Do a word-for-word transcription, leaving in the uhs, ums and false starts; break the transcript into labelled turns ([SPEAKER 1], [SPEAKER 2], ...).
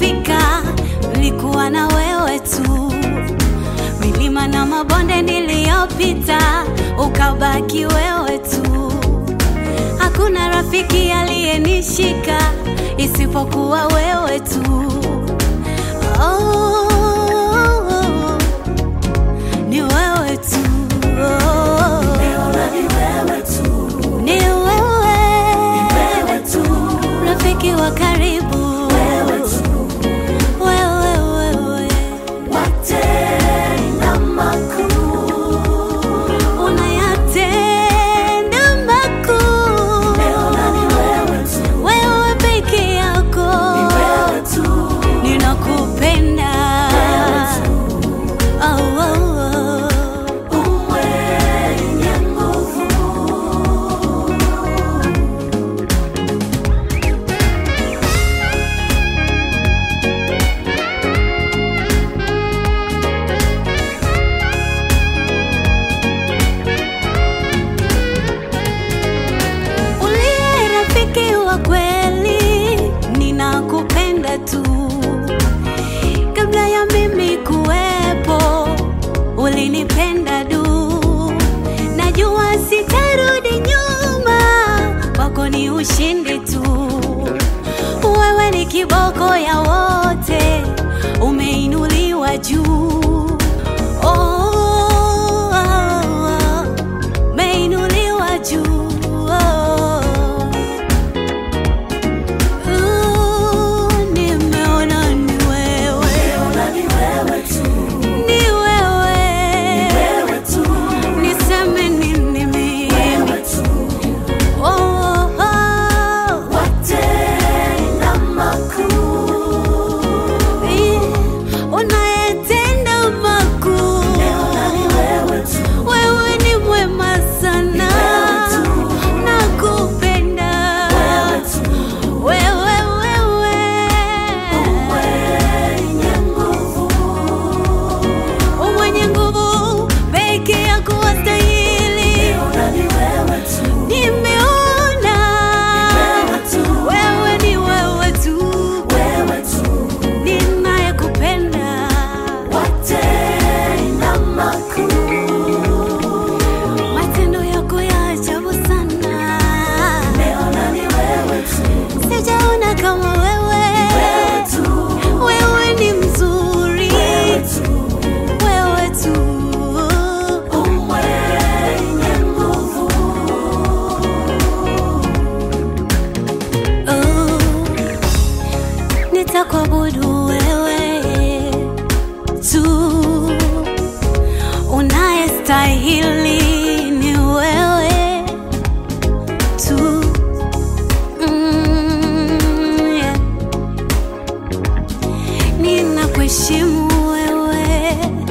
[SPEAKER 1] nilipofika nilikuwa na wewe tu. Milima na mabonde niliyopita ukabaki wewe tu. Hakuna rafiki aliyenishika isipokuwa wewe tu. Oh, ni wewe tu. Oh, ni wewe tu. Ni wewe. Ni wewe tu. Rafiki wa karibu. Wewe tu. Wewe wewe. Watenda makuu. Unayatenda makuu. Ni wewe tu. Wewe peke yako. Ni wewe tu. Ninakupenda. Wewe tu. Oh, oh, oh. Umwenye nguvu. Uliye rafiki wa kweli, ninakupenda tu. Kabla ya mimi kuwepo, ulinipenda du. Najua sitarudi nyuma, wako ni ushindi tu. Wewe ni kiboko ya wote, umeinuliwa juu. Oh, oh, oh, umeinuliwa juu. Oh. Uh, nimeona ni wewe. Ni wewe. Niseme nini mimi? Oh, oh, oh. Eh, unayetenda makuu. Wewe ni mwema sana. Nakupenda. Wewe, wewe. Umwenye nguvu, peke yako wastahili. Nimeona. Wewe ni wewe tu. Ninayekupenda. Matendo yako ya ajabu sana. Sijaona kama wewe. Wewe ni mzuri. Wewe tu. Oh, nitakuabudu wewe tu. Unayestahili ni wewe tu. Mm, yeah. Ninakuheshimu wewe.